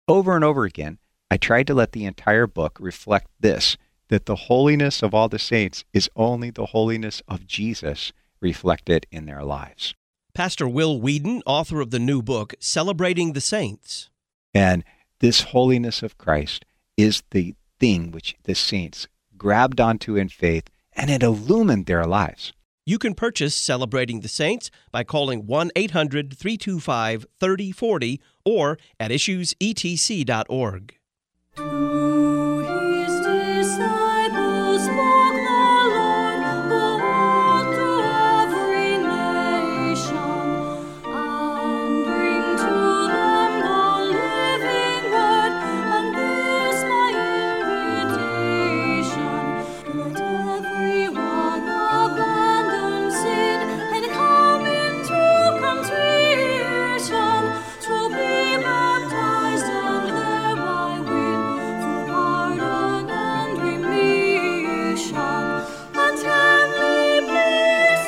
Over and over again, I tried to let the entire book reflect this, that the holiness of all the saints is only the holiness of Jesus reflected in their lives. Pastor Will Whedon, author of the new book, Celebrating the Saints. And this holiness of Christ is the thing which the saints grabbed onto in faith, and it illumined their lives. You can purchase Celebrating the Saints by calling 1-800-325-3040 or at issuesetc.org. To his disciples spoke the Lord, go out to every nation, and bring to them the living word, and this my invitation. Let everyone abandon sin and come into contrition, to be baptized and thereby win full pardon and remission, and heavenly bliss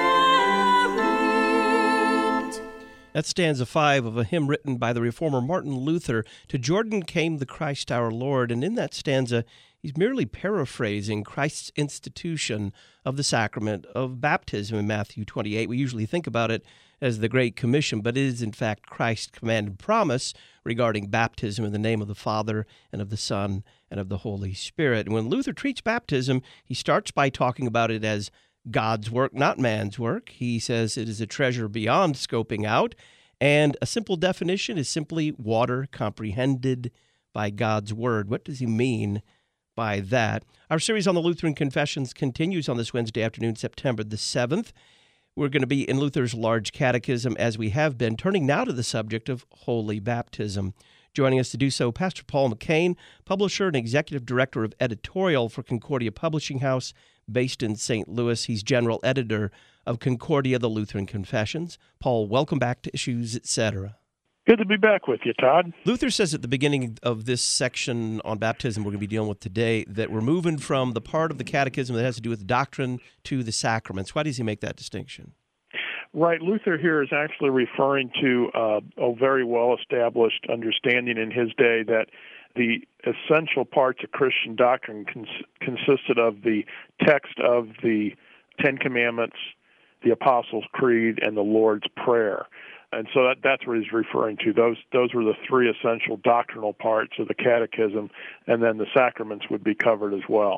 inherit. That's stanza 5 of a hymn written by the reformer Martin Luther, "To Jordan came the Christ our Lord," and in that stanza, he's merely paraphrasing Christ's institution of the sacrament of baptism in Matthew 28. We usually think about it as the Great Commission, but it is in fact Christ's commanded promise regarding baptism in the name of the Father and of the Son and of the Holy Spirit. And when Luther treats baptism, he starts by talking about it as God's work, not man's work. He says it is a treasure beyond scoping out, and a simple definition is simply water comprehended by God's word. What does he mean by that? Our series on the Lutheran Confessions continues on this Wednesday afternoon, September the 7th. We're going to be in Luther's Large Catechism, as we have been, turning now to the subject of holy baptism. Joining us to do so, Pastor Paul McCain, publisher and executive director of editorial for Concordia Publishing House, based in St. Louis. He's general editor of Concordia, the Lutheran Confessions. Paul, welcome back to Issues, Etc. Good to be back with you, Todd. Luther says at the beginning of this section on baptism we're going to be dealing with today that we're moving from the part of the catechism that has to do with doctrine to the sacraments. Why does he make that distinction? Right. Luther here is actually referring to a very well-established understanding in his day that the essential parts of Christian doctrine consisted of the text of the Ten Commandments, the Apostles' Creed, and the Lord's Prayer. And so that's what he's referring to. Those were the three essential doctrinal parts of the catechism, and then the sacraments would be covered as well.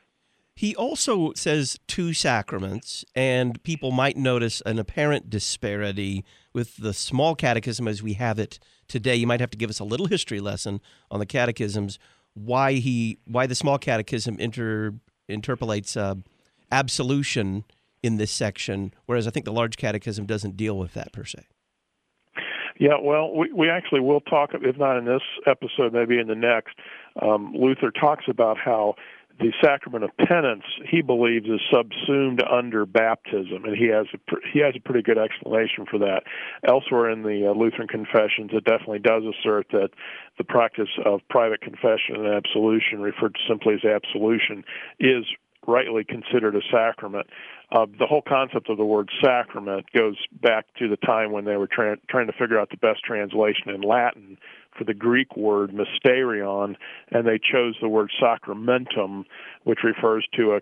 He also says two sacraments, and people might notice an apparent disparity with the small catechism as we have it today. You might have to give us a little history lesson on the catechisms, why the small catechism interpolates absolution in this section, whereas I think the large catechism doesn't deal with that per se. Yeah, well, we actually will talk, if not in this episode, maybe in the next. Luther talks about how the sacrament of penance, he believes, is subsumed under baptism, and he has a pretty good explanation for that. Elsewhere in the Lutheran Confessions, it definitely does assert that the practice of private confession and absolution, referred to simply as absolution, is rightly considered a sacrament. The whole concept of the word sacrament goes back to the time when they were trying to figure out the best translation in Latin for the Greek word mysterion, and they chose the word sacramentum, which refers to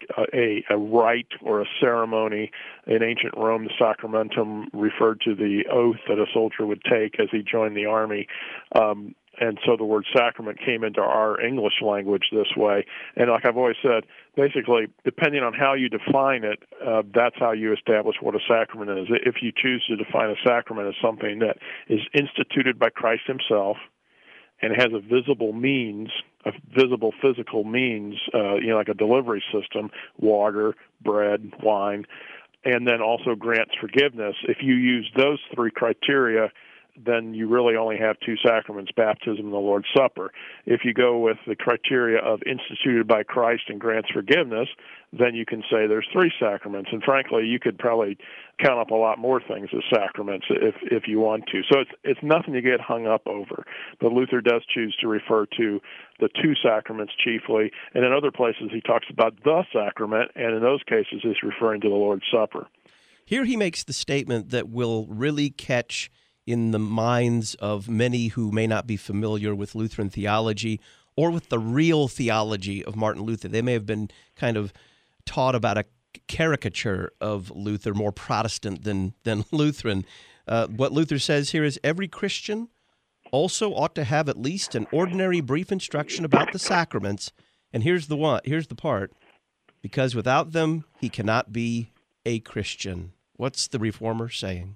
a rite or a ceremony. In ancient Rome, the sacramentum referred to the oath that a soldier would take as he joined the army. And so the word sacrament came into our English language this way. And like I've always said, basically, depending on how you define it, that's how you establish what a sacrament is. If you choose to define a sacrament as something that is instituted by Christ himself and has a visible means, a visible physical means, like a delivery system, water, bread, wine, and then also grants forgiveness, if you use those three criteria, then you really only have two sacraments, baptism and the Lord's Supper. If you go with the criteria of instituted by Christ and grants forgiveness, then you can say there's three sacraments. And frankly, you could probably count up a lot more things as sacraments if you want to. So it's nothing to get hung up over. But Luther does choose to refer to the two sacraments chiefly, and in other places he talks about the sacrament, and in those cases he's referring to the Lord's Supper. Here he makes the statement that will really catch in the minds of many who may not be familiar with Lutheran theology or with the real theology of Martin Luther. They may have been kind of taught about a caricature of Luther, more Protestant than Lutheran. What Luther says here is every Christian also ought to have at least an ordinary brief instruction about the sacraments. And here's the part, because without them, he cannot be a Christian. What's the Reformer saying?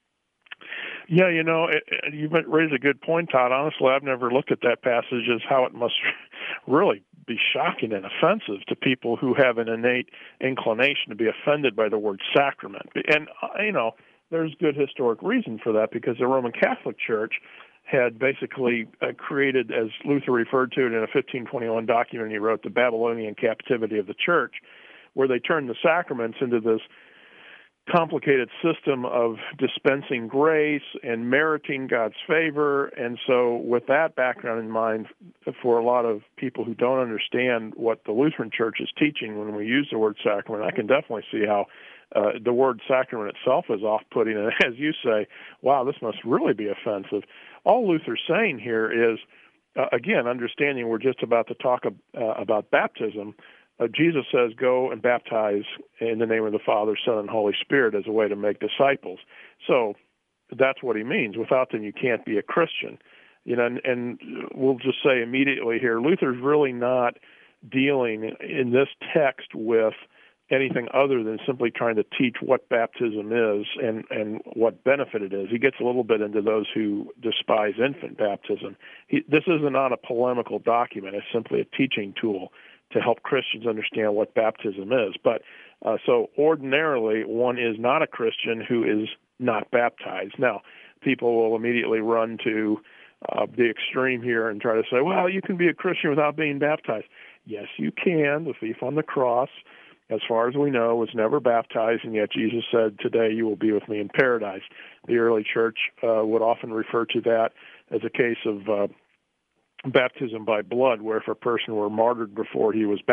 Yeah, you've raised a good point, Todd. Honestly, I've never looked at that passage as how it must really be shocking and offensive to people who have an innate inclination to be offended by the word sacrament. And, there's good historic reason for that, because the Roman Catholic Church had basically created, as Luther referred to it in a 1521 document he wrote, the Babylonian captivity of the church, where they turned the sacraments into this complicated system of dispensing grace and meriting God's favor. And so with that background in mind, for a lot of people who don't understand what the Lutheran Church is teaching when we use the word sacrament, I can definitely see how the word sacrament itself is off-putting. And as you say, wow, this must really be offensive. All Luther's saying here is, again, understanding we're just about to talk about baptism, Jesus says, go and baptize in the name of the Father, Son, and Holy Spirit as a way to make disciples. So that's what he means. Without them, you can't be a Christian. And we'll just say immediately here, Luther's really not dealing in this text with anything other than simply trying to teach what baptism is and what benefit it is. He gets a little bit into those who despise infant baptism. This is not a polemical document. It's simply a teaching tool to help Christians understand what baptism is. But so ordinarily, one is not a Christian who is not baptized. Now, people will immediately run to the extreme here and try to say, well, you can be a Christian without being baptized. Yes, you can. The thief on the cross, as far as we know, was never baptized, and yet Jesus said, today you will be with me in paradise. The early church would often refer to that as a case of baptism by blood, where if a person were martyred before he was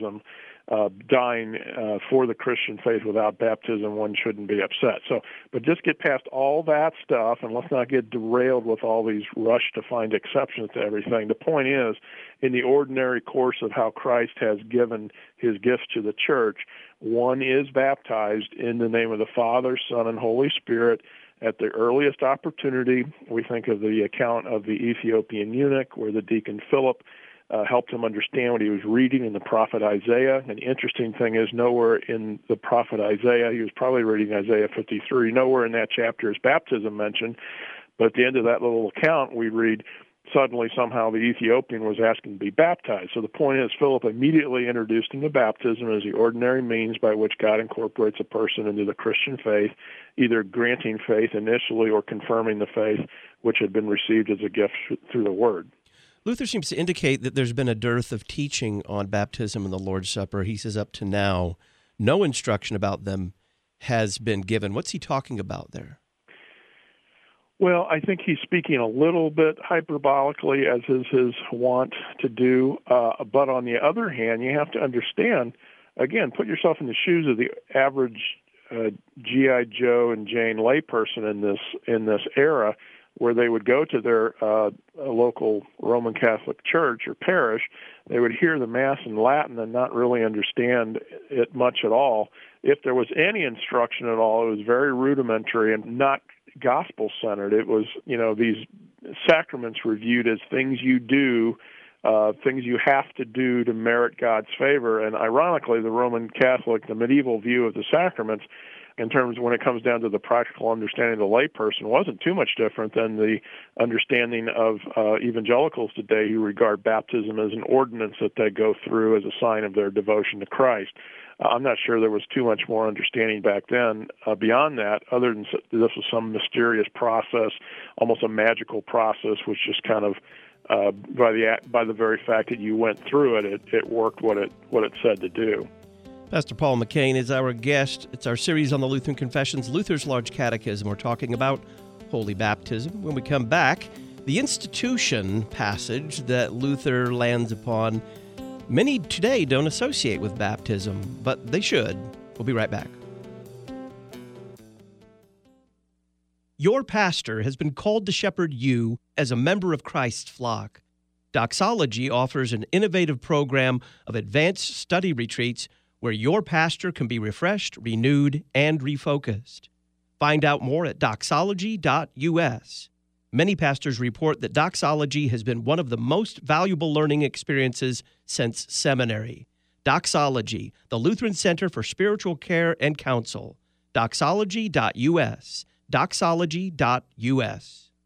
dying for the Christian faith without baptism, one shouldn't be upset. So, but just get past all that stuff, and let's not get derailed with all these rush to find exceptions to everything. The point is, in the ordinary course of how Christ has given his gifts to the church, one is baptized in the name of the Father, Son, and Holy Spirit at the earliest opportunity. We think of the account of the Ethiopian eunuch, where the deacon Philip helped him understand what he was reading in the prophet Isaiah. And the interesting thing is, nowhere in the prophet Isaiah, he was probably reading Isaiah 53, nowhere in that chapter is baptism mentioned. But at the end of that little account, we read, suddenly somehow the Ethiopian was asking to be baptized. So the point is, Philip immediately introduced him to baptism as the ordinary means by which God incorporates a person into the Christian faith, either granting faith initially or confirming the faith which had been received as a gift through the Word. Luther seems to indicate that there's been a dearth of teaching on baptism and the Lord's Supper. He says up to now, no instruction about them has been given. What's he talking about there? Well, I think he's speaking a little bit hyperbolically, as is his wont to do. But on the other hand, you have to understand, again, put yourself in the shoes of the average G.I. Joe and Jane layperson in this era, where they would go to their local Roman Catholic church or parish. They would hear the Mass in Latin and not really understand it much at all. If there was any instruction at all, it was very rudimentary and not gospel-centered. It was, these sacraments were viewed as things you do, things you have to do to merit God's favor. And ironically, the Roman Catholic, the medieval view of the sacraments, in terms of when it comes down to the practical understanding of the layperson, wasn't too much different than the understanding of evangelicals today, who regard baptism as an ordinance that they go through as a sign of their devotion to Christ. I'm not sure there was too much more understanding back then beyond that, other than this was some mysterious process, almost a magical process, which just kind of, by the very fact that you went through it, it worked what it said to do. Pastor Paul McCain is our guest. It's our series on the Lutheran Confessions, Luther's Large Catechism. We're talking about holy baptism. When we come back, the institution passage that Luther lands upon, many today don't associate with baptism, but they should. We'll be right back. Your pastor has been called to shepherd you as a member of Christ's flock. Doxology offers an innovative program of advanced study retreats where your pastor can be refreshed, renewed, and refocused. Find out more at doxology.us. Many pastors report that doxology has been one of the most valuable learning experiences since seminary. Doxology, the Lutheran Center for Spiritual Care and Counsel. Doxology.us. Doxology.us.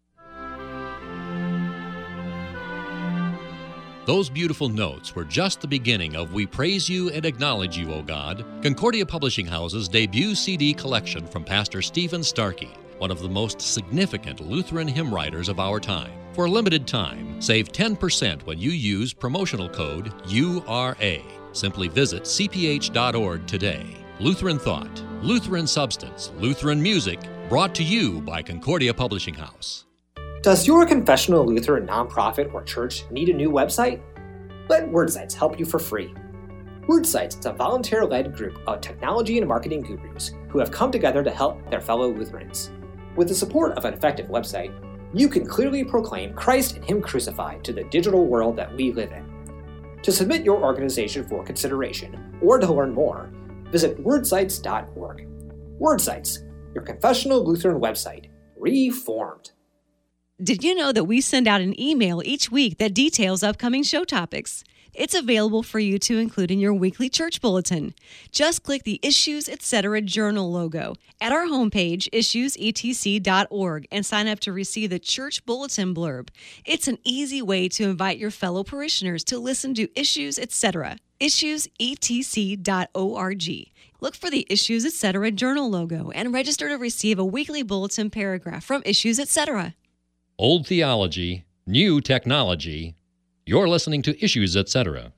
Those beautiful notes were just the beginning of We Praise You and Acknowledge You, O God, Concordia Publishing House's debut CD collection from Pastor Stephen Starkey, one of the most significant Lutheran hymn writers of our time. For a limited time, save 10% when you use promotional code URA. Simply visit cph.org today. Lutheran Thought, Lutheran Substance, Lutheran Music, brought to you by Concordia Publishing House. Does your confessional Lutheran nonprofit or church need a new website? Let WordSites help you for free. WordSites is a volunteer-led group of technology and marketing gurus who have come together to help their fellow Lutherans. With the support of an effective website, you can clearly proclaim Christ and Him crucified to the digital world that we live in. To submit your organization for consideration or to learn more, visit wordsites.org. WordSites, your confessional Lutheran website, reformed. Did you know that we send out an email each week that details upcoming show topics? It's available for you to include in your weekly church bulletin. Just click the Issues Etc. Journal logo at our homepage, issuesetc.org, and sign up to receive the church bulletin blurb. It's an easy way to invite your fellow parishioners to listen to Issues Etc. issuesetc.org. Look for the Issues Etc. Journal logo and register to receive a weekly bulletin paragraph from Issues Etc. Old theology, new technology. You're listening to Issues, Etc.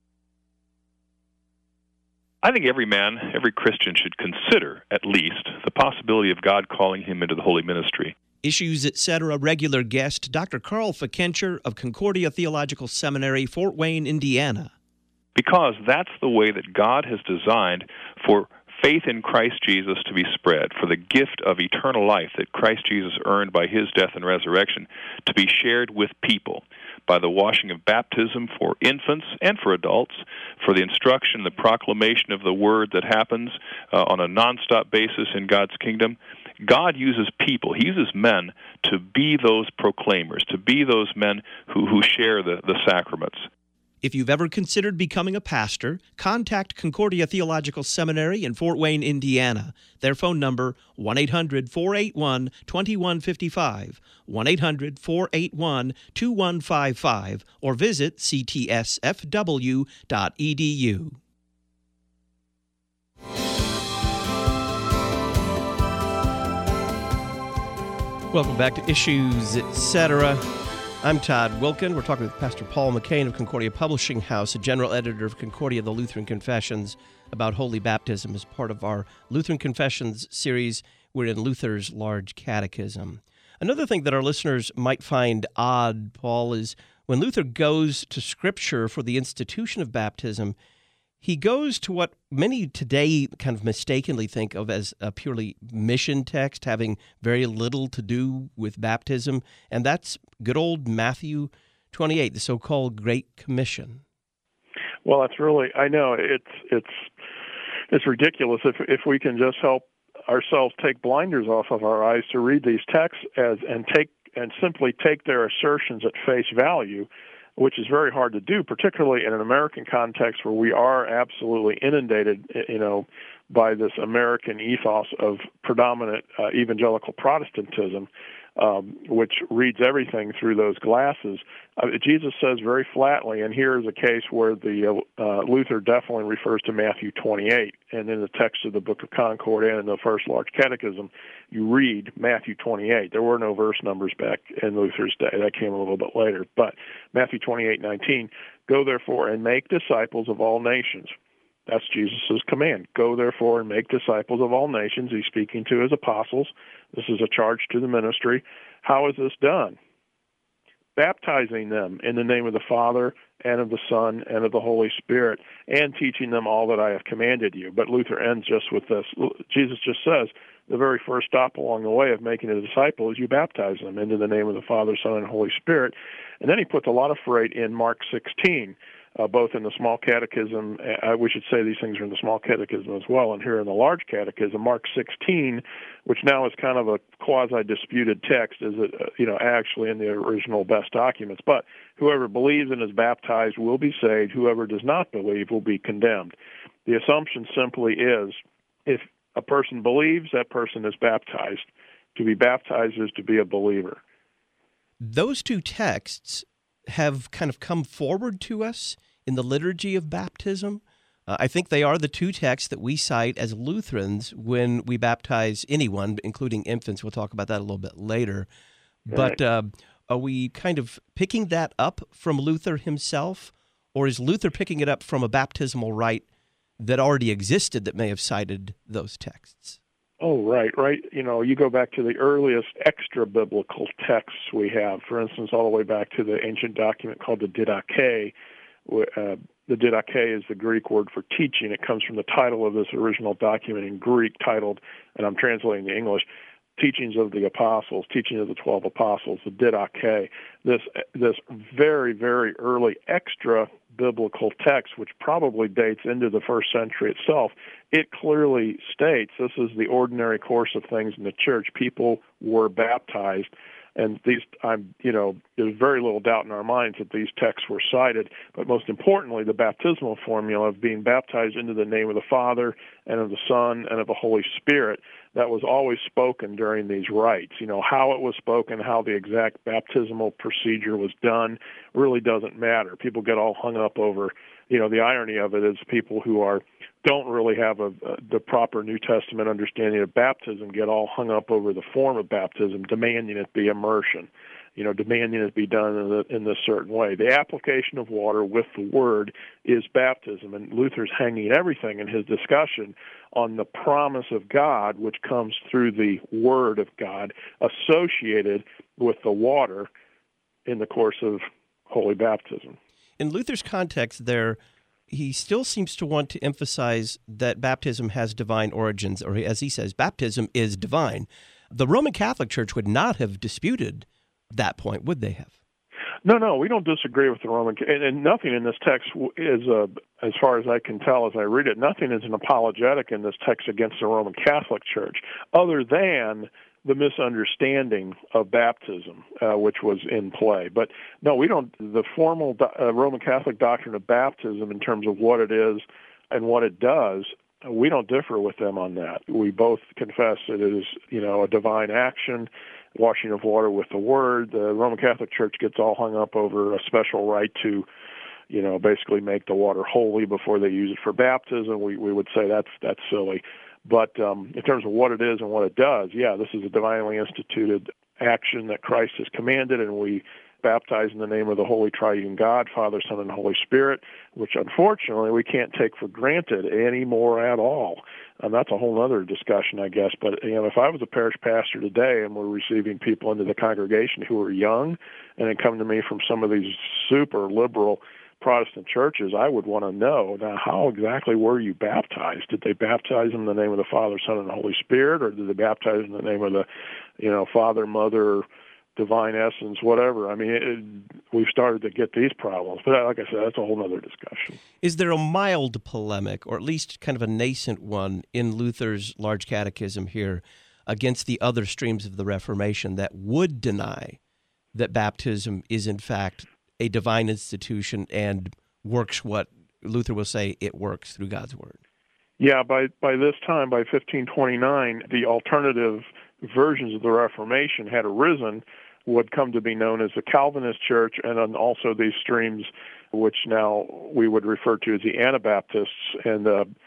I think every man, every Christian should consider, at least, the possibility of God calling him into the holy ministry. Issues, Etc. regular guest, Dr. Carl Fikencher of Concordia Theological Seminary, Fort Wayne, Indiana. Because that's the way that God has designed for faith in Christ Jesus to be spread, for the gift of eternal life that Christ Jesus earned by his death and resurrection to be shared with people by the washing of baptism for infants and for adults, for the instruction, the proclamation of the word that happens on a nonstop basis in God's kingdom. God uses people, he uses men to be those proclaimers, to be those men who share the sacraments. If you've ever considered becoming a pastor, contact Concordia Theological Seminary in Fort Wayne, Indiana. Their phone number, 1-800-481-2155, 1-800-481-2155, or visit ctsfw.edu. Welcome back to Issues, Etc. I'm Todd Wilkin. We're talking with Pastor Paul McCain of Concordia Publishing House, a general editor of Concordia, the Lutheran Confessions, about holy baptism as part of our Lutheran Confessions series. We're in Luther's Large Catechism. Another thing that our listeners might find odd, Paul, is when Luther goes to Scripture for the institution of baptism, he goes to what many today kind of mistakenly think of as a purely mission text, having very little to do with baptism, and that's good old Matthew 28, the so-called Great Commission. Well, that's really, I know, it's ridiculous if we can just help ourselves take blinders off of our eyes to read these texts and simply take their assertions at face value, which is very hard to do, particularly in an American context where we are absolutely inundated, by this American ethos of predominant evangelical Protestantism, which reads everything through those glasses. Jesus says very flatly, and here is a case where the Luther definitely refers to Matthew 28, and in the text of the Book of Concord and in the First Large Catechism, you read Matthew 28. There were no verse numbers back in Luther's day. That came a little bit later. But Matthew 28:19, go therefore and make disciples of all nations. That's Jesus' command. Go therefore and make disciples of all nations. He's speaking to his apostles. This is a charge to the ministry. How is this done? baptizing them in the name of the Father and of the Son and of the Holy Spirit, and teaching them all that I have commanded you. But Luther ends just with this. Jesus just says, the very first stop along the way of making a disciple is you baptize them into the name of the Father, Son, and Holy Spirit. And then he puts a lot of freight in Mark 16, both in the Small Catechism. We should say these things are in the Small Catechism as well, and here in the Large Catechism, Mark 16, which now is kind of a quasi-disputed text, is it, actually in the original best documents. But whoever believes and is baptized will be saved. Whoever does not believe will be condemned. The assumption simply is, if a person believes, that person is baptized. To be baptized is to be a believer. Those two texts have kind of come forward to us in the liturgy of baptism. I think they are the two texts that we cite as Lutherans when we baptize anyone, including infants. We'll talk about that a little bit later. Right. But are we kind of picking that up from Luther himself, or is Luther picking it up from a baptismal rite that already existed that may have cited those texts? Oh, right. You go back to the earliest extra-biblical texts we have, for instance, all the way back to the ancient document called the Didache. The Didache is the Greek word for teaching. It comes from the title of this original document in Greek titled, and I'm translating the English, Teachings of the Apostles, Teaching of the 12 Apostles, the Didache. This very, very early extra-biblical text, which probably dates into the first century itself, it clearly states this is the ordinary course of things in the church. People were baptized, and there's very little doubt in our minds that these texts were cited. But most importantly, the baptismal formula of being baptized into the name of the Father and of the Son and of the Holy Spirit, that was always spoken during these rites. How it was spoken, how the exact baptismal procedure was done really doesn't matter. People get all hung up over, the irony of it is people who don't really have the proper New Testament understanding of baptism get all hung up over the form of baptism, demanding it be immersion, demanding it be done in this certain way. The application of water with the Word is baptism, and Luther's hanging everything in his discussion on the promise of God, which comes through the Word of God, associated with the water in the course of holy baptism. In Luther's context there, he still seems to want to emphasize that baptism has divine origins, or as he says, baptism is divine. The Roman Catholic Church would not have disputed that point, would they have? No, we don't disagree with the Roman, and nothing in this text is, as far as I can tell as I read it, nothing is an apologetic in this text against the Roman Catholic Church, other than the misunderstanding of baptism, which was in play. But no, we don't. The formal Roman Catholic doctrine of baptism, in terms of what it is and what it does, we don't differ with them on that. We both confess it is, a divine action, washing of water with the Word. The Roman Catholic Church gets all hung up over a special right to, basically make the water holy before they use it for baptism. We would say that's silly. But in terms of what it is and what it does, this is a divinely instituted action that Christ has commanded, and we baptize in the name of the Holy Triune God, Father, Son, and Holy Spirit, which unfortunately we can't take for granted anymore at all. And that's a whole other discussion, I guess. But if I was a parish pastor today and we're receiving people into the congregation who are young and they come to me from some of these super liberal Protestant churches, I would want to know, now, how exactly were you baptized? Did they baptize in the name of the Father, Son, and Holy Spirit, or did they baptize in the name of the, Father, Mother, Divine Essence, whatever? I mean, we've started to get these problems. But like I said, that's a whole other discussion. Is there a mild polemic, or at least kind of a nascent one, in Luther's Large Catechism here against the other streams of the Reformation that would deny that baptism is, in fact, a divine institution and works what Luther will say it works through God's Word? Yeah, by this time, by 1529, the alternative versions of the Reformation had arisen, would come to be known as the Calvinist Church, and then also these streams, which now we would refer to as the Anabaptists. And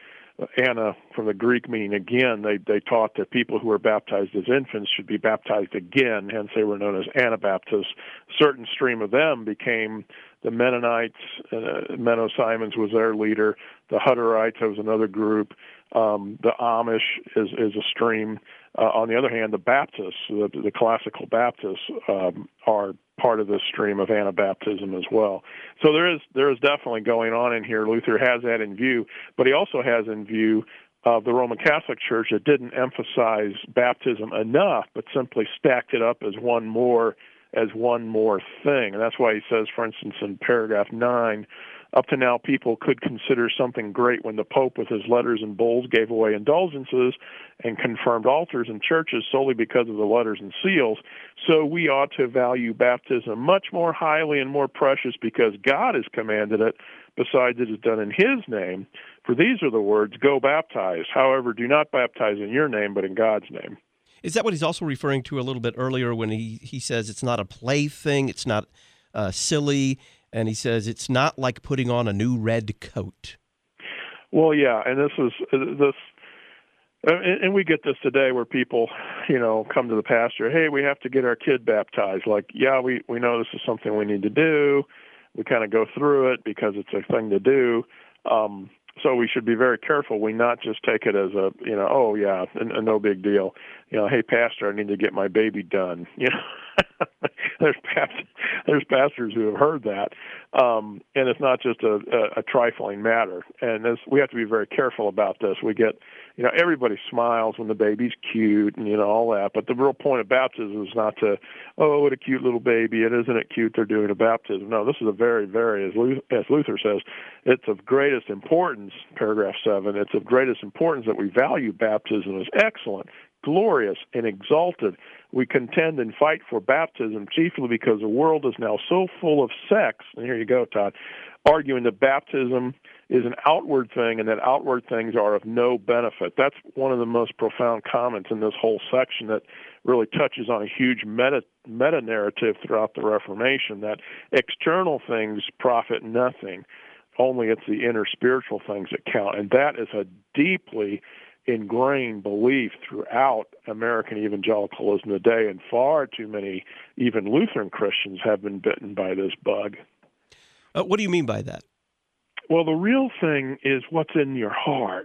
Anna, from the Greek meaning again, they taught that people who were baptized as infants should be baptized again, hence they were known as Anabaptists. A certain stream of them became the Mennonites. Menno Simons was their leader. The Hutterites, that was another group. The Amish is a stream. On the other hand, the Baptists, the classical Baptists, are part of this stream of Anabaptism as well. So there is definitely going on in here. Luther has that in view, but he also has in view the Roman Catholic Church that didn't emphasize baptism enough, but simply stacked it up as one more thing. And that's why he says, for instance, in paragraph 9, up to now people could consider something great when the Pope with his letters and bulls gave away indulgences and confirmed altars and churches solely because of the letters and seals. So we ought to value baptism much more highly and more precious because God has commanded it. Besides, it is done in his name. For these are the words, go baptize. However, do not baptize in your name, but in God's name. Is that what he's also referring to a little bit earlier when he says it's not a plaything, it's not silly, and he says it's not like putting on a new red coat? Well, yeah, and and we get this today where people, come to the pastor, hey, we have to get our kid baptized. Like, yeah, we know this is something we need to do. We kind of go through it because it's a thing to do. So we should be very careful. We not just take it as a, oh yeah, no big deal. Hey pastor, I need to get my baby done. There's pastors who have heard that, and it's not just a trifling matter. And we have to be very careful about this. We get, everybody smiles when the baby's cute and all that, but the real point of baptism is not to, oh, what a cute little baby. Isn't it cute they're doing a baptism? No, this is a very, very, as Luther says, it's of greatest importance. Paragraph 7. It's of greatest importance that we value baptism as excellent, glorious, and exalted. We contend and fight for baptism chiefly because the world is now so full of sects, and here you go, Todd, arguing that baptism is an outward thing and that outward things are of no benefit. That's one of the most profound comments in this whole section that really touches on a huge meta-narrative throughout the Reformation, that external things profit nothing. Only it's the inner spiritual things that count. And that is a deeply ingrained belief throughout American evangelicalism today, and far too many, even Lutheran Christians, have been bitten by this bug. What do you mean by that? Well, the real thing is what's in your heart.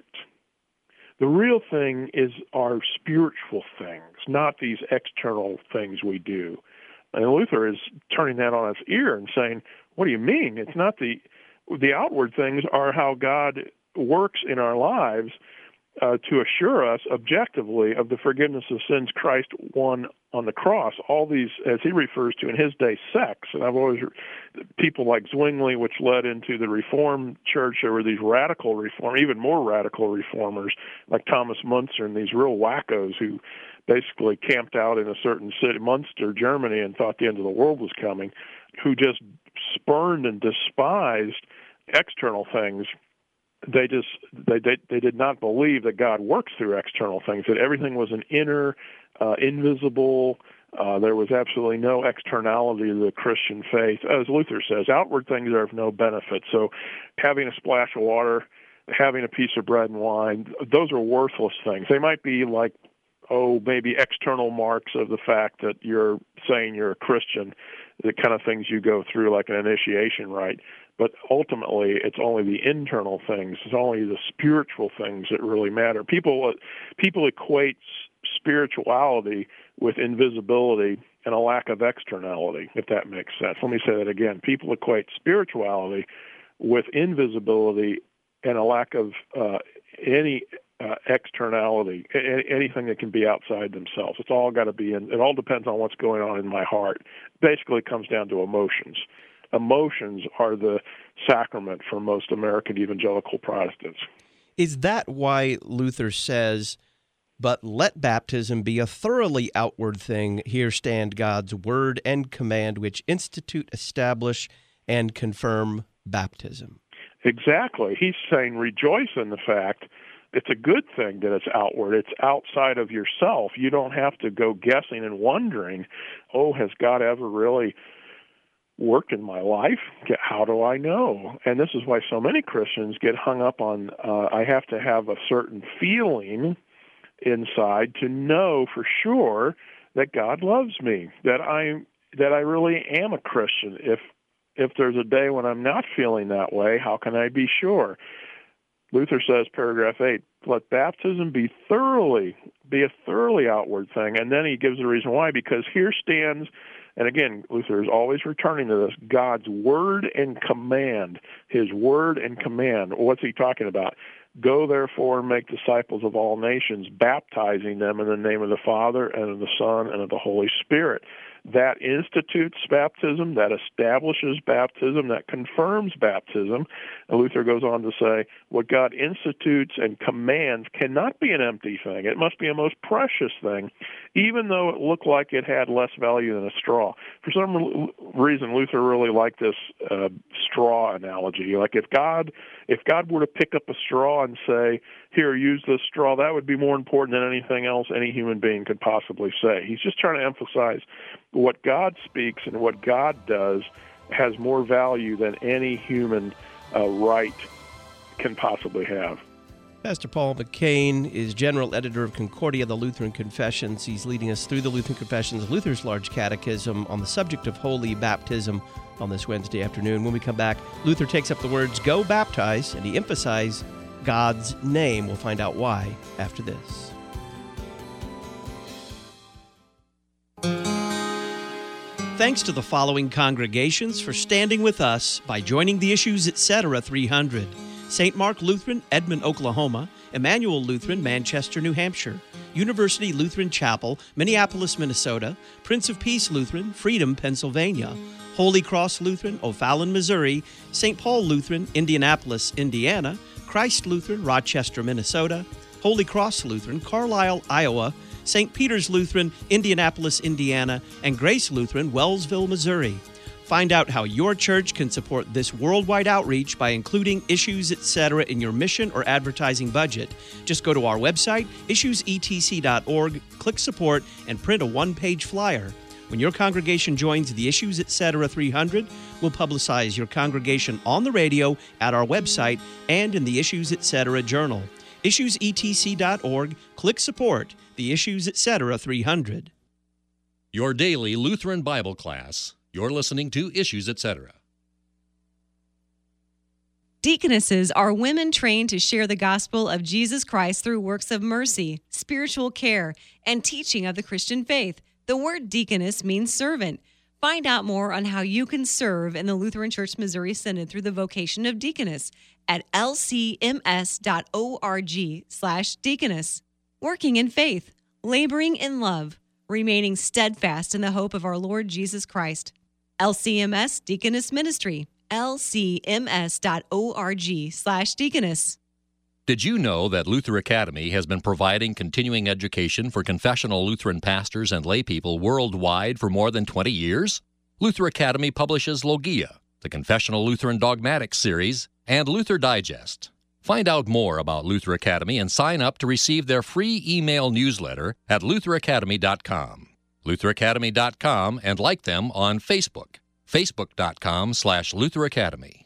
The real thing is our spiritual things, not these external things we do. And Luther is turning that on its ear and saying, what do you mean? It's not the outward things are how God works in our lives to assure us objectively of the forgiveness of sins Christ won on the cross. All these, as he refers to in his day, sects. And I've always, people like Zwingli, which led into the Reformed Church, there were these radical even more radical reformers like Thomas Munzer and these real wackos who basically camped out in a certain city, Munster, Germany, and thought the end of the world was coming, who just spurned and despised external things. They did not believe that God works through external things, that everything was an inner, invisible. There was absolutely no externality to the Christian faith. As Luther says, outward things are of no benefit. So having a splash of water, having a piece of bread and wine, those are worthless things. They might be like, maybe external marks of the fact that you're saying you're a Christian, the kind of things you go through like an initiation rite. But ultimately, it's only the internal things, it's only the spiritual things that really matter. People equate spirituality with invisibility and a lack of externality, if that makes sense. Let me say that again. People equate spirituality with invisibility and a lack of any externality, anything that can be outside themselves. It's all got to be in. It all depends on what's going on in my heart. Basically, it comes down to emotions. Emotions are the sacrament for most American evangelical Protestants. Is that why Luther says, but let baptism be a thoroughly outward thing? Here stand God's word and command, which institute, establish, and confirm baptism. Exactly. He's saying rejoice in the fact it's a good thing that it's outward. It's outside of yourself. You don't have to go guessing and wondering, has God ever really worked in my life? How do I know? And this is why so many Christians get hung up on, I have to have a certain feeling inside to know for sure that God loves me, that I really am a Christian. If there's a day when I'm not feeling that way, how can I be sure? Luther says, paragraph 8, let baptism be a thoroughly outward thing. And then he gives the reason why, because here stands, and again, Luther is always returning to this, God's word and command, his word and command. What's he talking about? Go, therefore, and make disciples of all nations, baptizing them in the name of the Father and of the Son and of the Holy Spirit. That institutes baptism, that establishes baptism, that confirms baptism. And Luther goes on to say, what God institutes and commands cannot be an empty thing. It must be a most precious thing, even though it looked like it had less value than a straw. For some reason, Luther really liked this straw analogy. Like if God were to pick up a straw and say, here, use this straw, that would be more important than anything else any human being could possibly say. He's just trying to emphasize what God speaks and what God does has more value than any human right can possibly have. Pastor Paul McCain is general editor of Concordia, the Lutheran Confessions. He's leading us through the Lutheran Confessions, Luther's Large Catechism, on the subject of holy baptism on this Wednesday afternoon. When we come back, Luther takes up the words, go baptize, and he emphasizes God's name. We'll find out why after this. Thanks to the following congregations for standing with us by joining the Issues Etc. 300. St. Mark Lutheran, Edmond, Oklahoma; Emmanuel Lutheran, Manchester, New Hampshire; University Lutheran Chapel, Minneapolis, Minnesota; Prince of Peace Lutheran, Freedom, Pennsylvania; Holy Cross Lutheran, O'Fallon, Missouri; St. Paul Lutheran, Indianapolis, Indiana; Christ Lutheran, Rochester, Minnesota; Holy Cross Lutheran, Carlisle, Iowa; St. Peter's Lutheran, Indianapolis, Indiana; and Grace Lutheran, Wellsville, Missouri. Find out how your church can support this worldwide outreach by including Issues Etc. in your mission or advertising budget. Just go to our website, issuesetc.org, click Support, and print a one-page flyer. When your congregation joins the Issues Etc. 300, we'll publicize your congregation on the radio, at our website, and in the Issues Etc. Journal. issuesetc.org, click Support, the Issues Etc. 300. Your daily Lutheran Bible class. You're listening to Issues Etc. Deaconesses are women trained to share the gospel of Jesus Christ through works of mercy, spiritual care, and teaching of the Christian faith. The word deaconess means servant. Find out more on how you can serve in the Lutheran Church Missouri Synod through the vocation of deaconess at lcms.org/deaconess. Working in faith, laboring in love, remaining steadfast in the hope of our Lord Jesus Christ. LCMS Deaconess Ministry, lcms.org/deaconess. Did you know that Luther Academy has been providing continuing education for confessional Lutheran pastors and laypeople worldwide for more than 20 years? Luther Academy publishes Logia, the Confessional Lutheran Dogmatics series, and Luther Digest. Find out more about Luther Academy and sign up to receive their free email newsletter at lutheracademy.com. lutheracademy.com, and like them on Facebook, facebook.com/Luther Academy.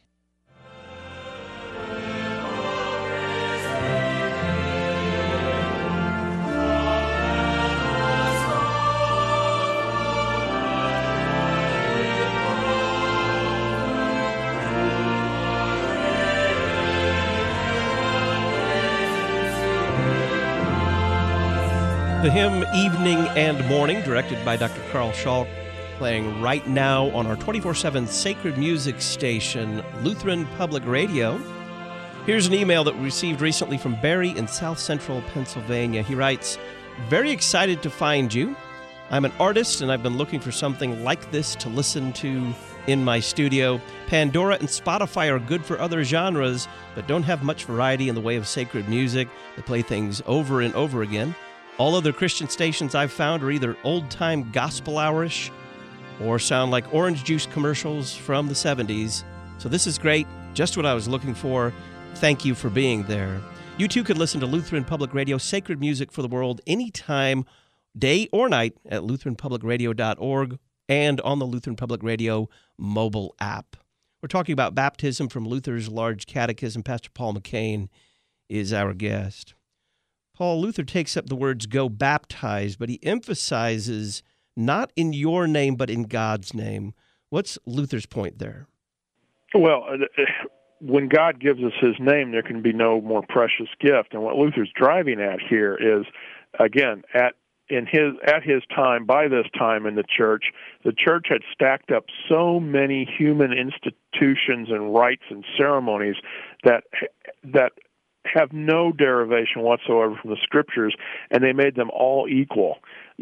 The hymn Evening and Morning, directed by Dr. Carl Schalk, playing right now on our 24/7 sacred music station, Lutheran Public Radio. Here's an email that we received recently from Barry in South Central Pennsylvania. He writes, very excited to find you. I'm an artist and I've been looking for something like this to listen to in my studio. Pandora and Spotify are good for other genres, but don't have much variety in the way of sacred music. They play things over and over again. All other Christian stations I've found are either old-time gospel hour-ish or sound like orange juice commercials from the 70s. So this is great, just what I was looking for. Thank you for being there. You too could listen to Lutheran Public Radio, sacred music for the world, anytime, day or night, at lutheranpublicradio.org and on the Lutheran Public Radio mobile app. We're talking about baptism from Luther's Large Catechism. Pastor Paul McCain is our guest. Paul, Luther takes up the words, go baptize, but he emphasizes not in your name, but in God's name. What's Luther's point there? Well, when God gives us his name, there can be no more precious gift. And what Luther's driving at here is, again, at his time, by this time in the church had stacked up so many human institutions and rites and ceremonies that have no derivation whatsoever from the Scriptures, and they made them all equal.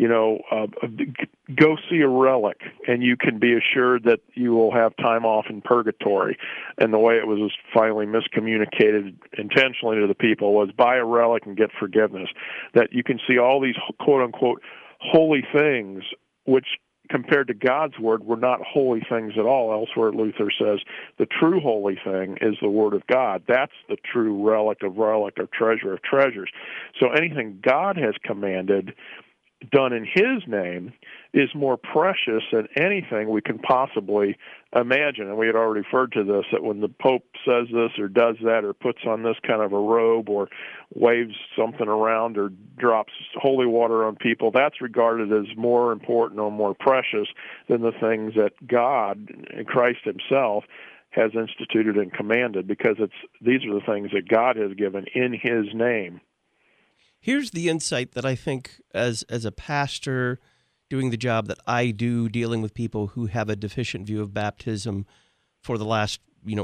Go see a relic, and you can be assured that you will have time off in purgatory. And the way it was finally miscommunicated intentionally to the people was buy a relic and get forgiveness. That you can see all these quote-unquote holy things, which compared to God's Word were not holy things at all. Elsewhere, Luther says the true holy thing is the Word of God. That's the true relic or treasure of treasures. So anything God has commanded done in his name is more precious than anything we can possibly imagine. And we had already referred to this, that when the Pope says this or does that or puts on this kind of a robe or waves something around or drops holy water on people, that's regarded as more important or more precious than the things that God, Christ himself, has instituted and commanded, because these are the things that God has given in his name. Here's the insight that I think as a pastor doing the job that I do, dealing with people who have a deficient view of baptism for the last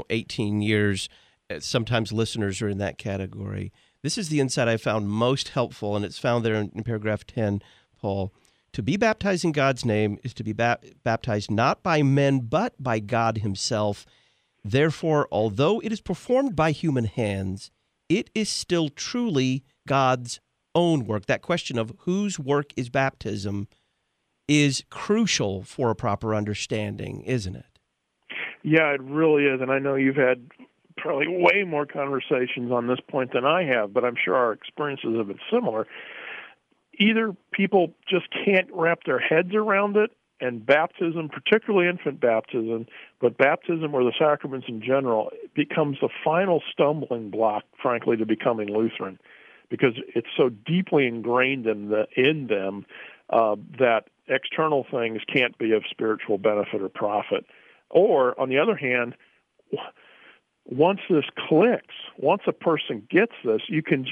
18 years, sometimes listeners are in that category. This is the insight I found most helpful, and it's found there in paragraph 10, Paul. To be baptized in God's name is to be baptized not by men but by God himself. Therefore, although it is performed by human hands, it is still truly God's own work. That question of whose work is baptism is crucial for a proper understanding, isn't it? Yeah, it really is. And I know you've had probably way more conversations on this point than I have, but I'm sure our experiences have been similar. Either people just can't wrap their heads around it, and baptism, particularly infant baptism, but baptism or the sacraments in general, becomes the final stumbling block, frankly, to becoming Lutheran, because it's so deeply ingrained in them that external things can't be of spiritual benefit or profit. Or, on the other hand, once this clicks, once a person gets this, you can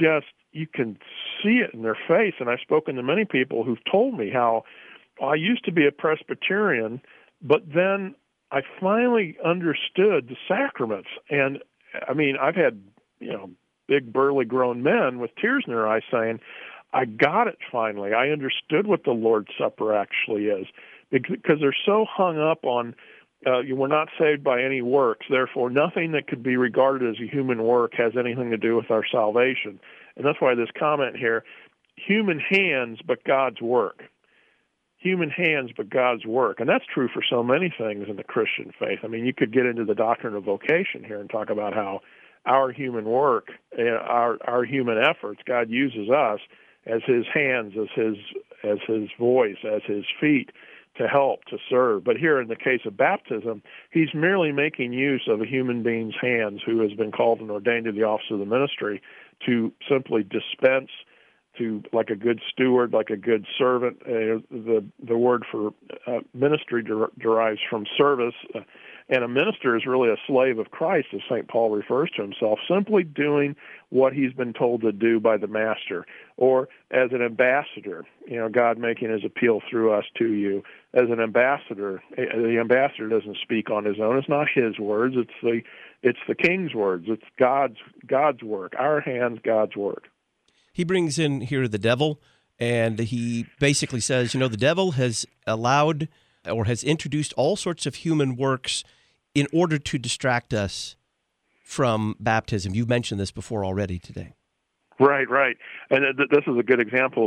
see it in their face. And I've spoken to many people who've told me how I used to be a Presbyterian, but then I finally understood the sacraments. And I mean, I've had, big burly grown men with tears in their eyes saying, I got it finally. I understood what the Lord's Supper actually is, because they're so hung up on we're not saved by any works, therefore nothing that could be regarded as a human work has anything to do with our salvation. And that's why this comment here, human hands but God's work. Human hands but God's work. And that's true for so many things in the Christian faith. I mean, you could get into the doctrine of vocation here and talk about how our human work, our human efforts, God uses us as his hands, as his voice, as his feet to help, to serve. But here in the case of baptism, he's merely making use of a human being's hands who has been called and ordained to the office of the ministry to simply dispense, to, like a good steward, like a good servant. The word for ministry derives from service, and a minister is really a slave of Christ, as St. Paul refers to himself, simply doing what he's been told to do by the master, or as an ambassador, God making his appeal through us to you. As an ambassador, the ambassador doesn't speak on his own. It's not his words. It's the king's words. It's God's work. Our hands, God's work. He brings in here the devil, and he basically says, the devil has allowed or has introduced all sorts of human works in order to distract us from baptism. You've mentioned this before already today. Right. And this is a good example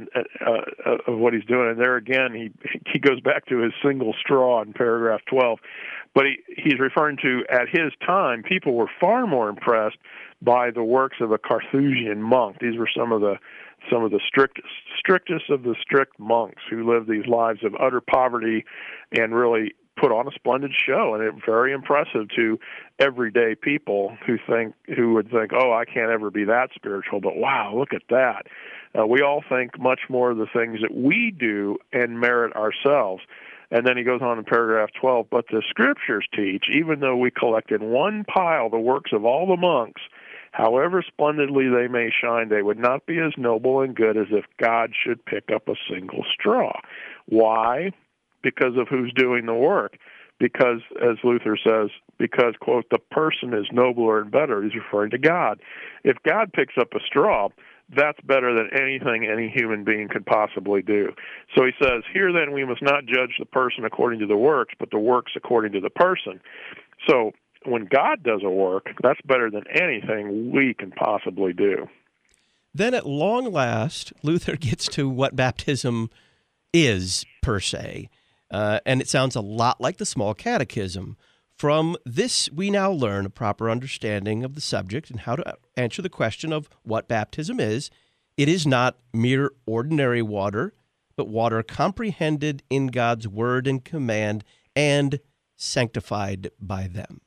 of what he's doing. And there again, he goes back to his single straw in paragraph 12. But he's referring to, at his time, people were far more impressed by the works of a Carthusian monk. These were some of the strictest of the strict monks who lived these lives of utter poverty and really put on a splendid show, and it's very impressive to everyday people who would think, oh, I can't ever be that spiritual, but wow, look at that. We all think much more of the things that we do and merit ourselves. And then he goes on in paragraph 12, but the Scriptures teach, even though we collect in one pile the works of all the monks, however splendidly they may shine, they would not be as noble and good as if God should pick up a single straw. Why? Because of who's doing the work. Because, as Luther says, because, quote, the person is nobler and better. He's referring to God. If God picks up a straw, that's better than anything any human being could possibly do. So he says, here then we must not judge the person according to the works, but the works according to the person. So when God does a work, that's better than anything we can possibly do. Then at long last, Luther gets to what baptism is, per se. And it sounds a lot like the Small Catechism. From this, we now learn a proper understanding of the subject and how to answer the question of what baptism is. It is not mere ordinary water, but water comprehended in God's word and command and sanctified by them.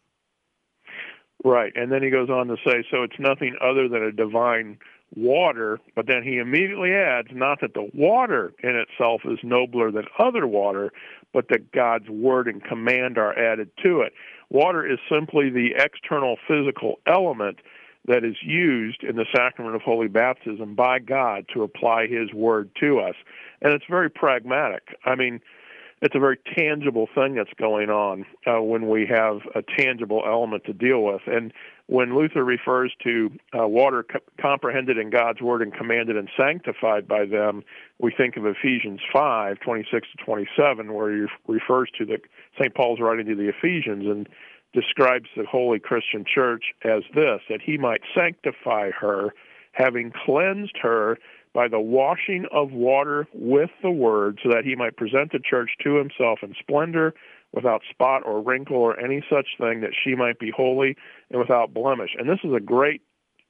Right, and then he goes on to say, so it's nothing other than a divine water, but then he immediately adds, not that the water in itself is nobler than other water, but that God's word and command are added to it. Water is simply the external physical element that is used in the sacrament of holy baptism by God to apply his word to us. And it's very pragmatic. I mean, it's a very tangible thing that's going on when we have a tangible element to deal with. And when Luther refers to water comprehended in God's word and commanded and sanctified by them, we think of Ephesians 5, 26 to 27, where he refers to St. Paul's writing to the Ephesians and describes the holy Christian church as this, that he might sanctify her, having cleansed her by the washing of water with the word, so that he might present the church to himself in splendor, without spot or wrinkle or any such thing, that she might be holy and without blemish. And this is a great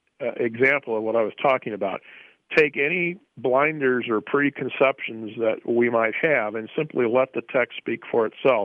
example of what I was talking about. Take any blinders or preconceptions that we might have and simply let the text speak for itself.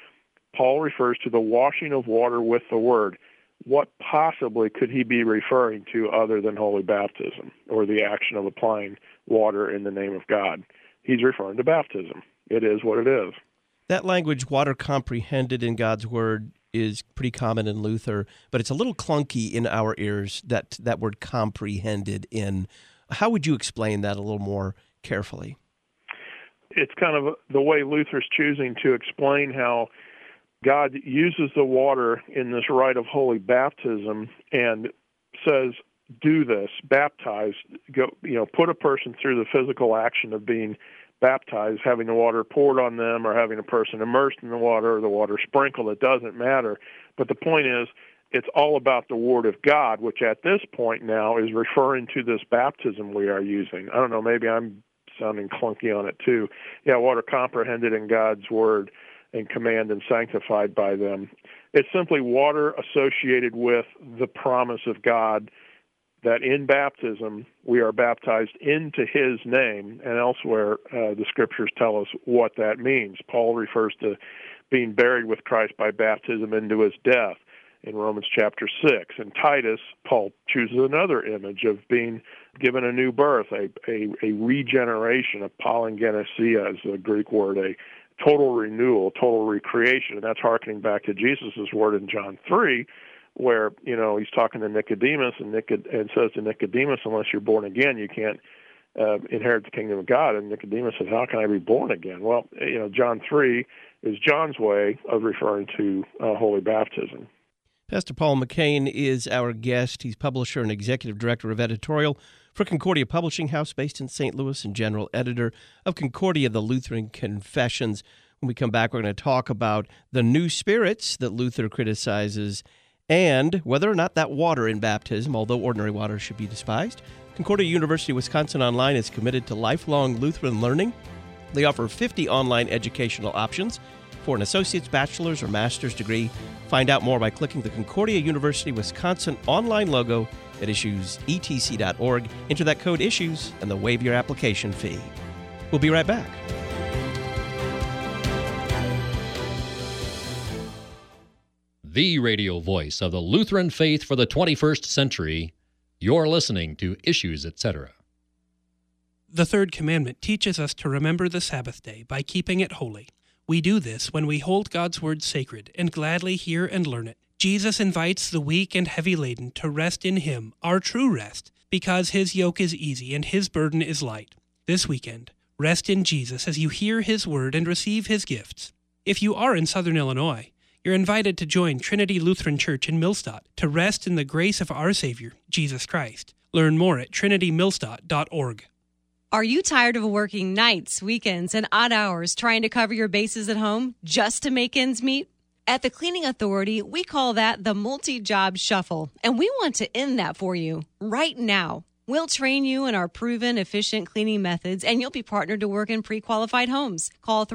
Paul refers to the washing of water with the word. What possibly could he be referring to other than holy baptism or the action of applying water in the name of God? He's referring to baptism. It is what it is. That language, water comprehended in God's word, is pretty common in Luther, but it's a little clunky in our ears, that word comprehended in. How would you explain that a little more carefully? It's kind of the way Luther's choosing to explain how God uses the water in this rite of holy baptism and says, do this, baptize, go, put a person through the physical action of being baptized, having the water poured on them or having a person immersed in the water or the water sprinkled. It doesn't matter. But the point is, it's all about the Word of God, which at this point now is referring to this baptism we are using. I don't know, maybe I'm sounding clunky on it too. Yeah, water comprehended in God's Word and command and sanctified by them. It's simply water associated with the promise of God that in baptism we are baptized into his name, and elsewhere the scriptures tell us what that means. Paul refers to being buried with Christ by baptism into his death in Romans chapter 6. In Titus, Paul chooses another image of being given a new birth, a regeneration, a palingenesia is the Greek word, a total renewal, total recreation, and that's hearkening back to Jesus' word in John 3, where, he's talking to Nicodemus and says to Nicodemus, unless you're born again, you can't inherit the kingdom of God. And Nicodemus says, how can I be born again? Well, John 3 is John's way of referring to holy baptism. Pastor Paul McCain is our guest. He's publisher and executive director of editorial for Concordia Publishing House based in St. Louis and general editor of Concordia, the Lutheran Confessions. When we come back, we're going to talk about the new spirits that Luther criticizes and whether or not that water in baptism, although ordinary water, should be despised. Concordia University Wisconsin Online is committed to lifelong Lutheran learning. They offer 50 online educational options for an associate's, bachelor's, or master's degree. Find out more by clicking the Concordia University Wisconsin online logo at issuesetc.org. Enter that code ISSUES and they'll waive your application fee. We'll be right back. The radio voice of the Lutheran faith for the 21st century. You're listening to Issues, Etc. The third commandment teaches us to remember the Sabbath day by keeping it holy. We do this when we hold God's Word sacred and gladly hear and learn it. Jesus invites the weak and heavy laden to rest in Him, our true rest, because His yoke is easy and His burden is light. This weekend, rest in Jesus as you hear His Word and receive His gifts. If you are in Southern Illinois, you're invited to join Trinity Lutheran Church in Millstadt to rest in the grace of our Savior, Jesus Christ. Learn more at trinitymillstadt.org. Are you tired of working nights, weekends, and odd hours trying to cover your bases at home just to make ends meet? At the Cleaning Authority, we call that the multi-job shuffle, and we want to end that for you right now. We'll train you in our proven, efficient cleaning methods, and you'll be partnered to work in pre-qualified homes. Call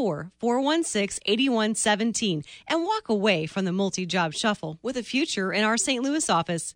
314-416-8117 and walk away from the multi-job shuffle with a future in our St. Louis office,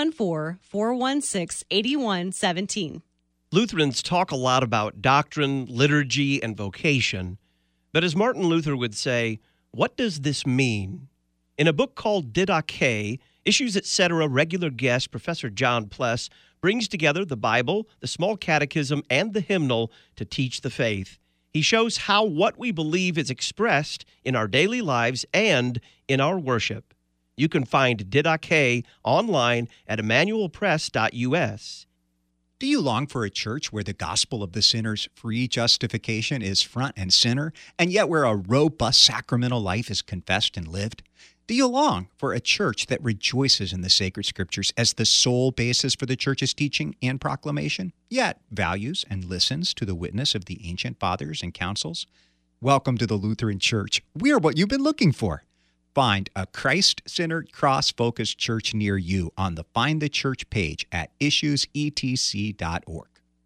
314-416-8117. Lutherans talk a lot about doctrine, liturgy, and vocation, but as Martin Luther would say, what does this mean? In a book called Didache, Issues, Etc., regular guest Professor John Pless brings together the Bible, the Small Catechism, and the hymnal to teach the faith. He shows how what we believe is expressed in our daily lives and in our worship. You can find Didache online at emmanuelpress.us. Do you long for a church where the gospel of the sinner's free justification is front and center, and yet where a robust sacramental life is confessed and lived? Do you long for a church that rejoices in the sacred scriptures as the sole basis for the church's teaching and proclamation, yet values and listens to the witness of the ancient fathers and councils? Welcome to the Lutheran Church. We are what you've been looking for. Find a Christ-centered, cross-focused church near you on the Find the Church page at issuesetc.org.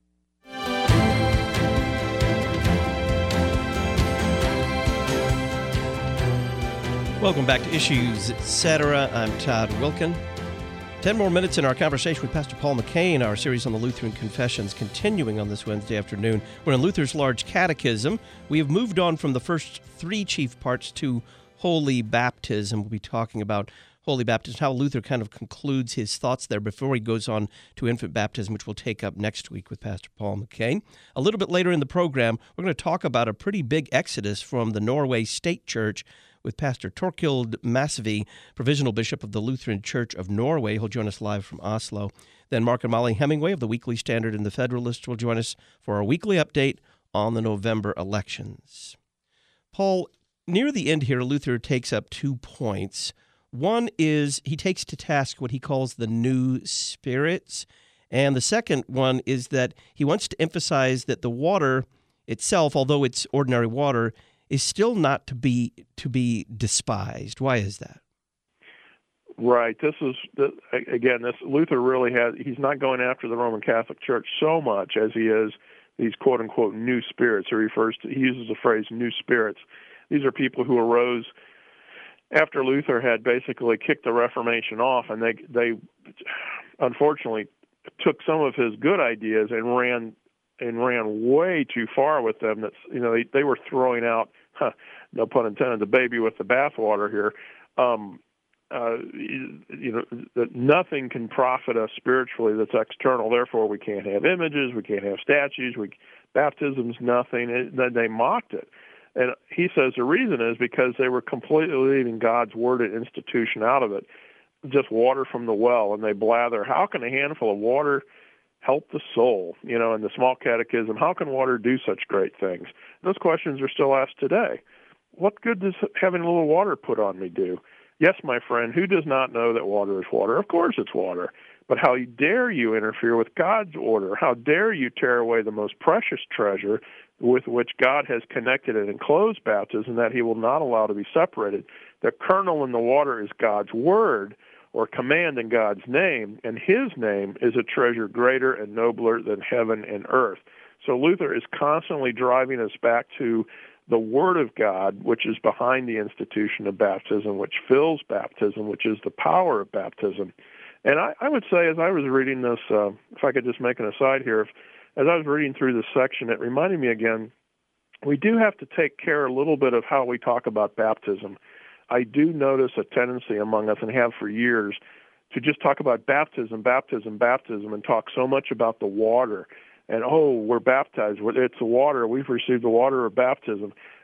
Welcome back to Issues, Etc. I'm Todd Wilkin. 10 more minutes in our conversation with Pastor Paul McCain, our series on the Lutheran Confessions, continuing on this Wednesday afternoon. We're in Luther's Large Catechism. We have moved on from the first three chief parts to Holy Baptism. We'll be talking about Holy Baptism, how Luther kind of concludes his thoughts there before he goes on to infant baptism, which we'll take up next week with Pastor Paul McCain. A little bit later in the program, we're going to talk about a pretty big exodus from the Norway State Church with Pastor Torkild Masvi, Provisional Bishop of the Lutheran Church of Norway. He'll join us live from Oslo. Then Mark and Molly Hemingway of the Weekly Standard and the Federalist will join us for our weekly update on the November elections. Paul, near the end here, Luther takes up 2 points. One is he takes to task what he calls the new spirits. And the second one is that he wants to emphasize that the water itself, although it's ordinary water, is still not to be despised. Why is that? Right. This Luther really he's not going after the Roman Catholic Church so much as he is these quote unquote new spirits. He uses the phrase new spirits. These are people who arose after Luther had basically kicked the Reformation off, and they unfortunately took some of his good ideas and ran way too far with them. They were throwing out, no pun intended, the baby with the bathwater here. That nothing can profit us spiritually that's external. Therefore, we can't have images, we can't have statues, baptism's nothing. They mocked it. And he says the reason is because they were completely leaving God's word and institution out of it, just water from the well, and they blather, how can a handful of water help the soul? In the Small Catechism, how can water do such great things? Those questions are still asked today. What good does having a little water put on me do? Yes, my friend, who does not know that water is water? Of course it's water. But how dare you interfere with God's order? How dare you tear away the most precious treasure with which God has connected and enclosed baptism, that he will not allow to be separated? The kernel in the water is God's word, or command in God's name, and his name is a treasure greater and nobler than heaven and earth. So Luther is constantly driving us back to the Word of God, which is behind the institution of baptism, which fills baptism, which is the power of baptism. And I would say, as I was reading this, if I could just make an aside here, as I was reading through this section, it reminded me again, we do have to take care a little bit of how we talk about baptism. I do notice a tendency among us, and have for years, to just talk about baptism, and talk so much about the water. And, we're baptized. It's the water. We've received the water of baptism.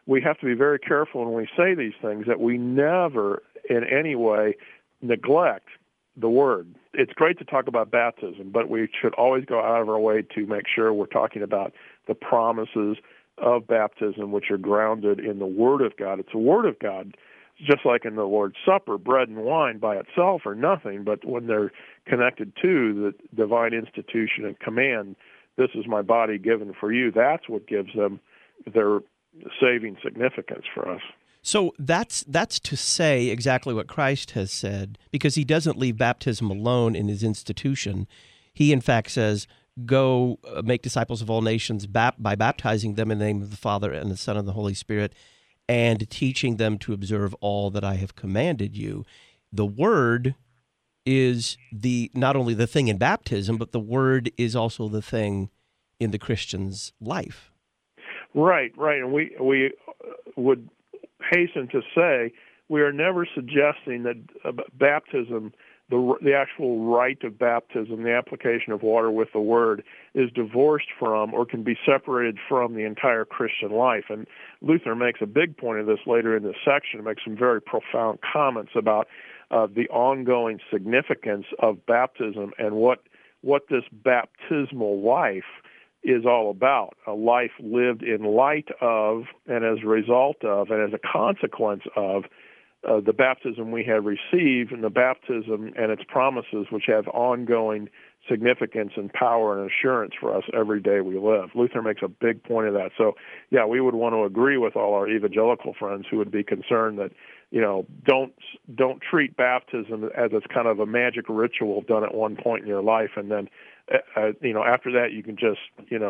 we have to be very careful when we say these things that we never in any way neglect the Word. It's great to talk about baptism, but we should always go out of our way to make sure we're talking about the promises of baptism, which are grounded in the Word of God. It's the Word of God. Just like in the Lord's Supper, bread and wine by itself are nothing, but when they're connected to the divine institution and command, this is my body given for you, that's what gives them their saving significance for us. So that's to say exactly what Christ has said, because he doesn't leave baptism alone in his institution. He, in fact, says, go make disciples of all nations by baptizing them in the name of the Father and the Son and the Holy Spirit, and teaching them to observe all that I have commanded you. The Word is not only the thing in baptism, but the Word is also the thing in the Christian's life. Right. And we would hasten to say we are never suggesting that baptism, the actual rite of baptism, the application of water with the Word, is divorced from or can be separated from the entire Christian life. And Luther makes a big point of this later in this section, makes some very profound comments about the ongoing significance of baptism and what this baptismal life is all about, a life lived in light of and as a result of and as a consequence of the baptism we have received, and the baptism and its promises which have ongoing significance and power and assurance for us every day we live. Luther makes a big point of that. So, yeah, we would want to agree with all our evangelical friends who would be concerned that, don't treat baptism as it's kind of a magic ritual done at one point in your life, and then, after that you can just,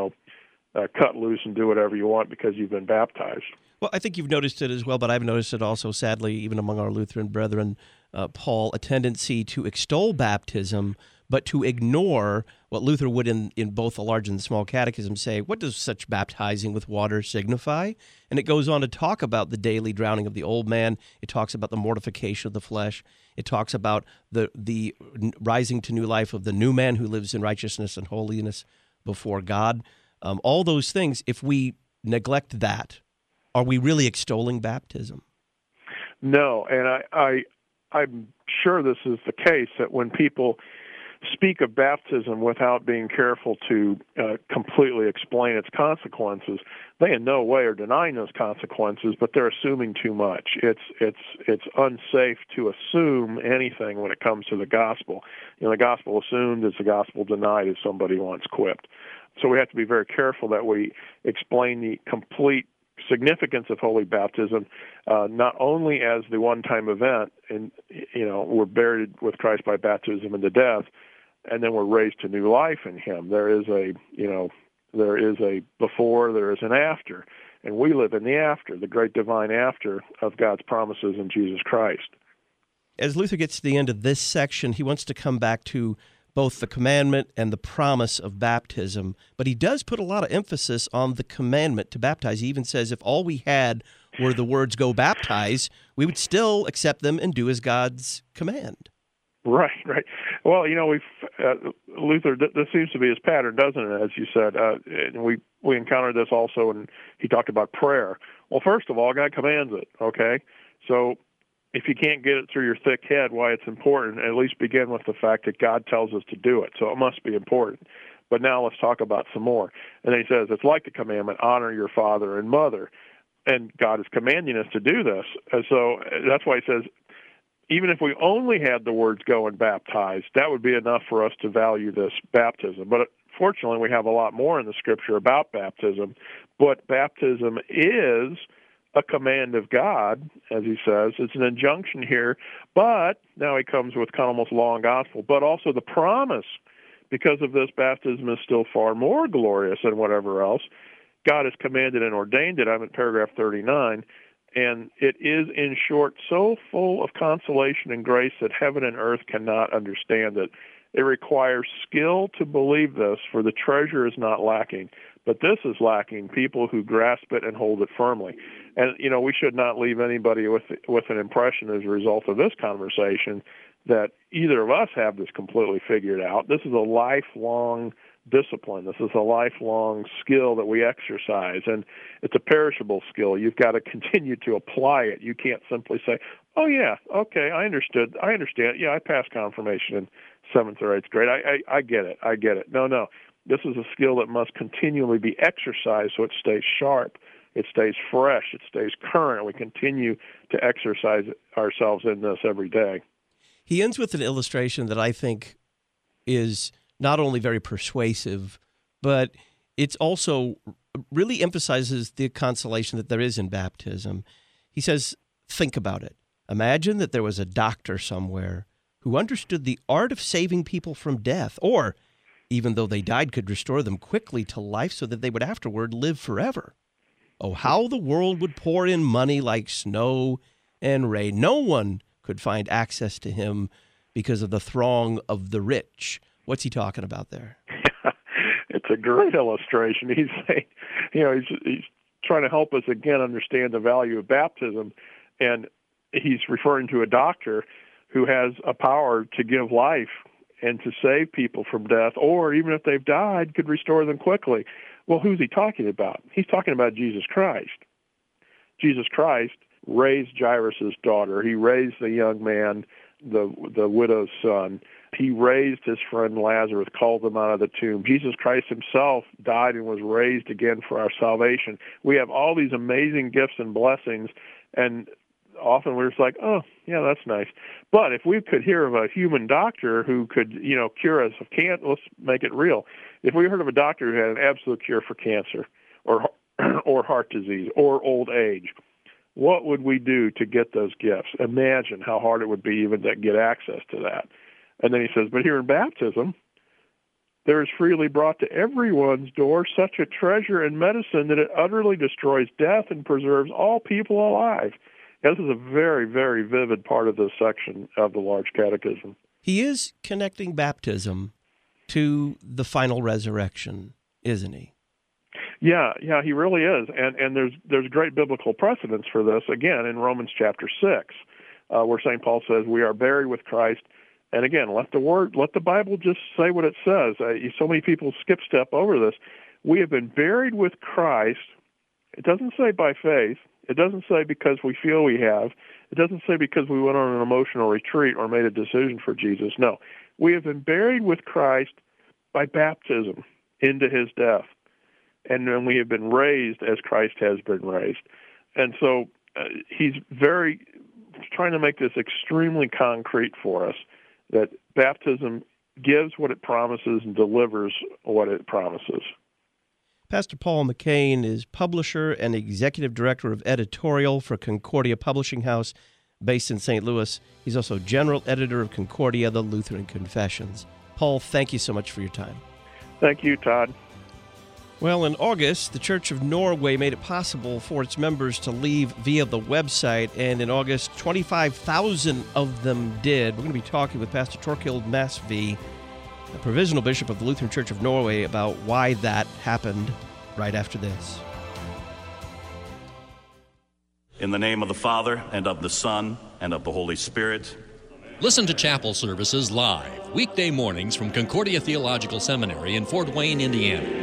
cut loose and do whatever you want because you've been baptized. Well, I think you've noticed it as well, but I've noticed it also, sadly, even among our Lutheran brethren, Paul, a tendency to extol baptism, but to ignore what Luther would in both the large and the small catechism say, what does such baptizing with water signify? And it goes on to talk about the daily drowning of the old man. It talks about the mortification of the flesh. It talks about the rising to new life of the new man who lives in righteousness and holiness before God. All those things, if we neglect that, are we really extolling baptism? No, and I'm sure this is the case, that when people speak of baptism without being careful to completely explain its consequences, they in no way are denying those consequences, but they're assuming too much. It's unsafe to assume anything when it comes to the gospel. The gospel assumed is the gospel denied, as somebody once quipped. So we have to be very careful that we explain the complete significance of holy baptism, not only as the one-time event, and we're buried with Christ by baptism into death, and then we're raised to new life in Him. There is a before, there is an after, and we live in the after, the great divine after of God's promises in Jesus Christ. As Luther gets to the end of this section, he wants to come back to both the commandment and the promise of baptism, but he does put a lot of emphasis on the commandment to baptize. He even says if all we had were the words "go baptize," we would still accept them and do as God's command. Right. Well, Luther, this seems to be his pattern, doesn't it, as you said? And we encountered this also when he talked about prayer. Well, first of all, God commands it, okay? So if you can't get it through your thick head why it's important, at least begin with the fact that God tells us to do it. So it must be important. But now let's talk about some more. And then he says, it's like the commandment, honor your father and mother. And God is commanding us to do this. And so that's why he says, even if we only had the words go and baptize, that would be enough for us to value this baptism. But fortunately, we have a lot more in the Scripture about baptism. But baptism is a command of God, as he says. It's an injunction here, but now he comes with kind of almost law and gospel, but also the promise. Because of this, baptism is still far more glorious than whatever else. God has commanded and ordained it. I'm in paragraph 39, and it is, in short, so full of consolation and grace that heaven and earth cannot understand it. It requires skill to believe this, for the treasure is not lacking. But this is lacking, people who grasp it and hold it firmly. And, we should not leave anybody with an impression as a result of this conversation that either of us have this completely figured out. This is a lifelong discipline. This is a lifelong skill that we exercise, and it's a perishable skill. You've got to continue to apply it. You can't simply say, oh, yeah, okay, I understood. I understand. Yeah, I passed confirmation in 7th or 8th grade. I get it. I get it. No. This is a skill that must continually be exercised so it stays sharp, it stays fresh, it stays current, and we continue to exercise ourselves in this every day. He ends with an illustration that I think is not only very persuasive, but it's also really emphasizes the consolation that there is in baptism. He says, think about it. Imagine that there was a doctor somewhere who understood the art of saving people from death, or even though they died, could restore them quickly to life so that they would afterward live forever. Oh, how the world would pour in money like snow and rain. No one could find access to him because of the throng of the rich. What's he talking about there? It's a great illustration. He's saying, he's trying to help us again understand the value of baptism, and he's referring to a doctor who has a power to give life and to save people from death, or even if they've died, could restore them quickly. Well, who's he talking about? He's talking about Jesus Christ. Jesus Christ raised Jairus' daughter. He raised the young man, the widow's son. He raised his friend Lazarus, called them out of the tomb. Jesus Christ himself died and was raised again for our salvation. We have all these amazing gifts and blessings, and often we're just like, oh, yeah, that's nice. But if we could hear of a human doctor who could, cure us of cancer, let's make it real. If we heard of a doctor who had an absolute cure for cancer or heart disease or old age, what would we do to get those gifts? Imagine how hard it would be even to get access to that. And then he says, but here in baptism, there is freely brought to everyone's door such a treasure in medicine that it utterly destroys death and preserves all people alive. This is a very, very vivid part of this section of the Large Catechism. He is connecting baptism to the final resurrection, isn't he? Yeah, he really is. And there's great biblical precedence for this, again, in Romans chapter 6, where St. Paul says, we are buried with Christ. And again, let the Bible just say what it says. So many people skip step over this. We have been buried with Christ. It doesn't say by faith. It doesn't say because we feel we have. It doesn't say because we went on an emotional retreat or made a decision for Jesus. No, we have been buried with Christ by baptism into his death. And then we have been raised as Christ has been raised. And so he's very trying to make this extremely concrete for us, that baptism gives what it promises and delivers what it promises. Pastor Paul McCain is publisher and executive director of editorial for Concordia Publishing House, based in St. Louis. He's also general editor of Concordia, the Lutheran Confessions. Paul, thank you so much for your time. Thank you, Todd. Well, in August, the Church of Norway made it possible for its members to leave via the website, and in August, 25,000 of them did. We're going to be talking with Pastor Torkild Masvi, the provisional bishop of the Lutheran Church of Norway, about why that happened right after this. In the name of the Father, and of the Son, and of the Holy Spirit. Listen to chapel services live, weekday mornings from Concordia Theological Seminary in Fort Wayne, Indiana.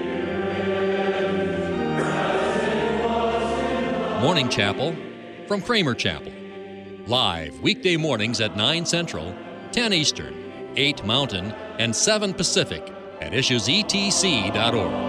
Morning Chapel from Kramer Chapel. Live weekday mornings at 9 Central, 10 Eastern, 8 Mountain, and 7 Pacific at issuesetc.org.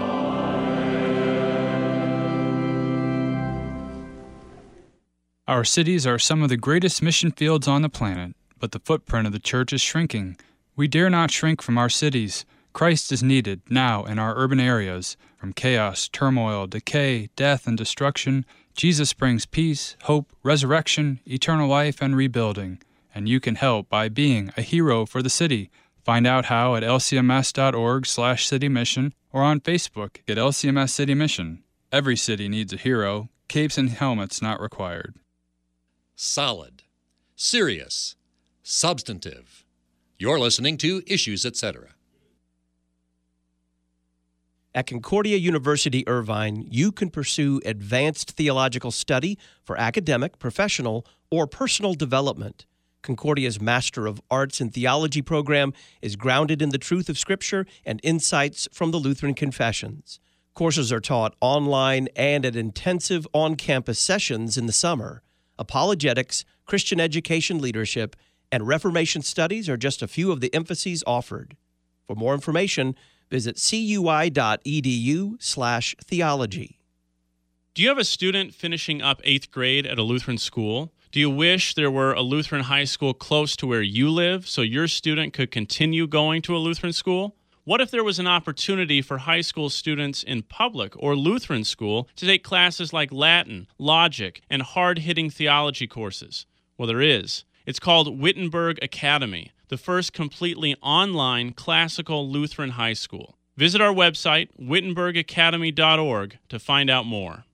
Our cities are some of the greatest mission fields on the planet, but the footprint of the church is shrinking. We dare not shrink from our cities. Christ is needed now in our urban areas. From chaos, turmoil, decay, death, and destruction, Jesus brings peace, hope, resurrection, eternal life, and rebuilding. And you can help by being a hero for the city. Find out how at lcms.org/citymission or on Facebook at LCMS City Mission. Every city needs a hero. Capes and helmets not required. Solid, serious, substantive. You're listening to Issues, Etc. At Concordia University Irvine, you can pursue advanced theological study for academic, professional, or personal development. Concordia's Master of Arts in Theology program is grounded in the truth of Scripture and insights from the Lutheran Confessions. Courses are taught online and at intensive on-campus sessions in the summer. Apologetics, Christian education leadership, and Reformation studies are just a few of the emphases offered. For more information, visit cui.edu/theology. Do you have a student finishing up 8th grade at a Lutheran school? Do you wish there were a Lutheran high school close to where you live so your student could continue going to a Lutheran school? What if there was an opportunity for high school students in public or Lutheran school to take classes like Latin, logic, and hard-hitting theology courses? Well, there is. It's called Wittenberg Academy, the first completely online classical Lutheran high school. Visit our website, wittenbergacademy.org, to find out more.